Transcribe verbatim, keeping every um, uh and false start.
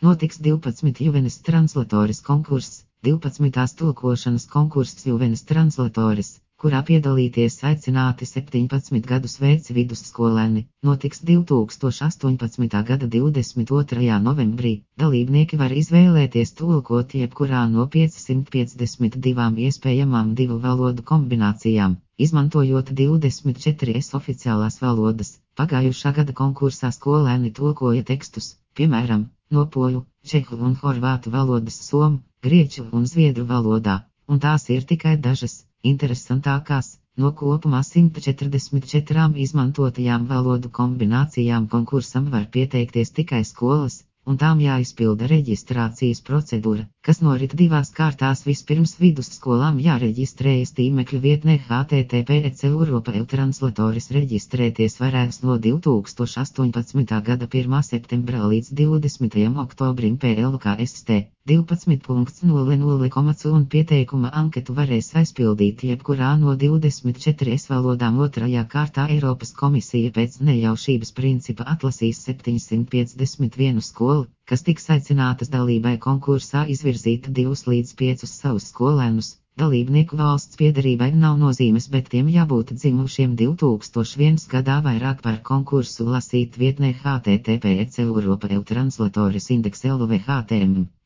Notiks divpadsmit Juvenis translatoris konkurss, divpadsmitās tulkošanas konkurss Juvenis translatoris, kurā piedalīties aicināti septiņpadsmit gadus veci vidusskolēni, notiks divi tūkstoši astoņpadsmitā gada divdesmit otrajā novembrī. Dalībnieki var izvēlēties tulkot jebkurā no piecsimt piecdesmit divām iespējamām divu valodu kombinācijām, izmantojot divdesmit četras oficiālās valodas. Pagājušā gada konkursā skolēni tulkoja tekstus, piemēram, no poļu, čehu un horvātu valodas somu, grieķu un zviedru valodā, un tās ir tikai dažas interesantākās no kopumā simt četrdesmit četrām izmantotajām valodu kombinācijām. Konkursam var pieteikties tikai skolas, un tām jāizpilda reģistrācijas procedūra, kas norit divās kārtās. Vispirms vidusskolām jāreģistrējas tīmekļa vietnē H T T P C Europa Translatoris. Reģistrēties varēs no divi tūkstoši astoņpadsmitā gada pirmā septembra līdz divdesmitajam oktobrim P L K S T divpadsmit nulle nulle, un pieteikuma anketu varēs aizpildīt jebkurā no divdesmit četrām valodām. Otrajā kārtā Eiropas komisija pēc nejaušības principa atlasīs septiņsimt piecdesmit vienu skolu, kas tiks aicinātas dalībai konkursā, izvirzīt divus līdz piecus savus skolēnus. Dalībnieku valsts piederībai nav nozīmes, bet tiem jābūt dzimušiem divi tūkstoši viens gadā. Vairāk par konkursu lasīt vietnē H T T P C Europa Translatoris indeks L V H T M.